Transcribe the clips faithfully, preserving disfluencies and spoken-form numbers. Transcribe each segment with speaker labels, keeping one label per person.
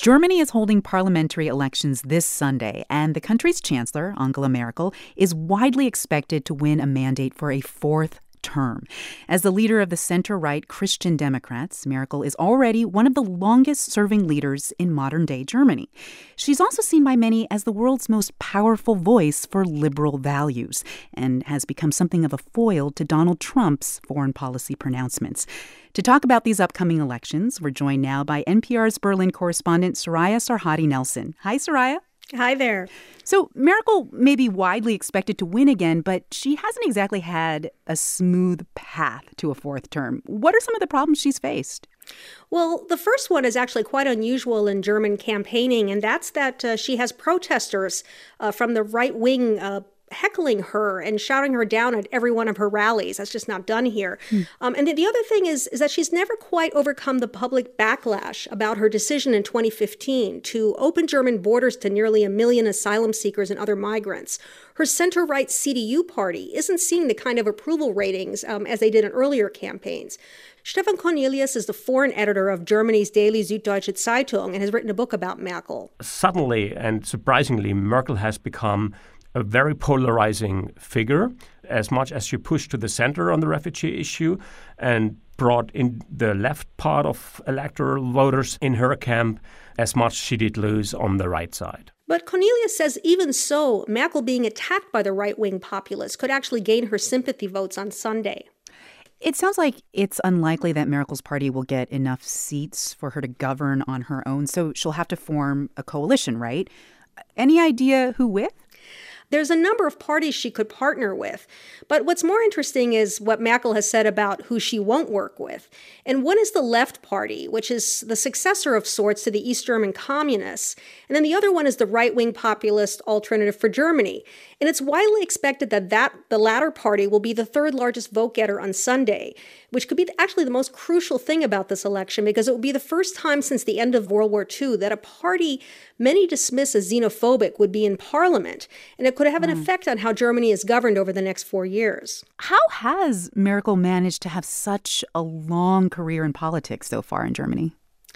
Speaker 1: Germany is holding parliamentary elections this Sunday, and the country's chancellor, Angela Merkel, is widely expected to win a mandate for a fourth term. As the leader of the center-right Christian Democrats, Merkel is already one of the longest-serving leaders in modern-day Germany. She's also seen by many as the world's most powerful voice for liberal values and has become something of a foil to Donald Trump's foreign policy pronouncements. To talk about these upcoming elections, we're joined now by N P R's Berlin correspondent Soraya Sarhadi Nelson. Hi, Soraya.
Speaker 2: Hi there.
Speaker 1: So Merkel may be widely expected to win again, but she hasn't exactly had a smooth path to a fourth term. What are some of the problems she's faced?
Speaker 2: Well, the first one is actually quite unusual in German campaigning, and that's that uh, she has protesters uh, from the right wing uh, heckling her and shouting her down at every one of her rallies. That's just not done here. Hmm. Um, and the other thing is, is that she's never quite overcome the public backlash about her decision in twenty fifteen to open German borders to nearly a million asylum seekers and other migrants. Her center-right C D U party isn't seeing the kind of approval ratings um, as they did in earlier campaigns. Stefan Cornelius is the foreign editor of Germany's daily Süddeutsche Zeitung and has written a book about Merkel.
Speaker 3: Suddenly and surprisingly, Merkel has become a very polarizing figure, as much as she pushed to the center on the refugee issue and brought in the left part of electoral voters in her camp, as much she did lose on the right side.
Speaker 2: But Cornelius says even so, Merkel being attacked by the right-wing populists could actually gain her sympathy votes on Sunday.
Speaker 1: It sounds like it's unlikely that Merkel's party will get enough seats for her to govern on her own, so she'll have to form a coalition, right? Any idea who with?
Speaker 2: There's a number of parties she could partner with. But what's more interesting is what Merkel has said about who she won't work with. And one is the Left Party, which is the successor of sorts to the East German communists. And then the other one is the right-wing populist Alternative for Germany. And it's widely expected that, that the latter party will be the third largest vote getter on Sunday, which could be actually the most crucial thing about this election because it will be the first time since the end of World War Two that a party many dismiss as xenophobic would be in parliament. And it could have an mm. effect on how Germany is governed over the next four years.
Speaker 1: How has Merkel managed to have such a long career in politics so far in Germany?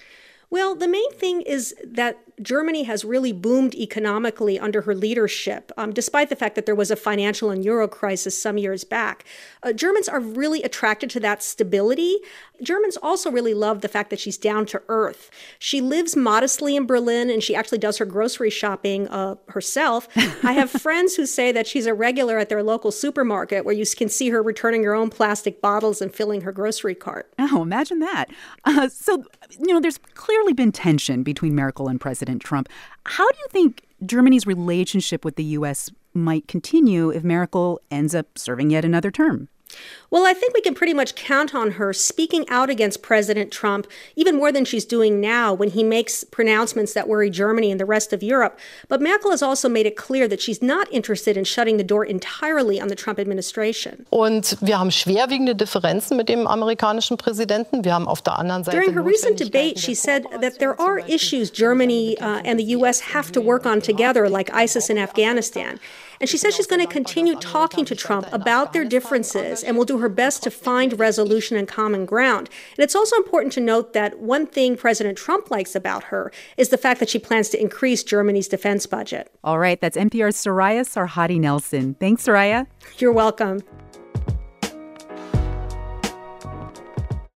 Speaker 2: Well, the main thing is that Germany has really boomed economically under her leadership, um, despite the fact that there was a financial and euro crisis some years back. Uh, Germans are really attracted to that stability. Germans also really love the fact that she's down to earth. She lives modestly in Berlin, and she actually does her grocery shopping uh, herself. I have friends who say that she's a regular at their local supermarket where you can see her returning her own plastic bottles and filling her grocery cart.
Speaker 1: Oh, imagine that. Uh, so, you know, there's clearly been tension between Merkel and President Trump. How do you think Germany's relationship with the U S might continue if Merkel ends up serving yet another term?
Speaker 2: Well, I think we can pretty much count on her speaking out against President Trump, even more than she's doing now when he makes pronouncements that worry Germany and the rest of Europe. But Merkel has also made it clear that she's not interested in shutting the door entirely on the Trump administration.
Speaker 4: Und wir haben schwerwiegende Differenzen mit dem amerikanischen Präsidenten. Wir haben auf der anderen Seite
Speaker 2: During her recent debate, she said that there are issues Germany uh, and the U S have to work on together, like ISIS in Afghanistan. And she says she's going to continue talking to Trump about their differences and will do her best to find resolution and common ground. And it's also important to note that one thing President Trump likes about her is the fact that she plans to increase Germany's defense budget.
Speaker 1: All right, that's N P R's Soraya Sarhadi Nelson. Thanks, Soraya.
Speaker 2: You're welcome.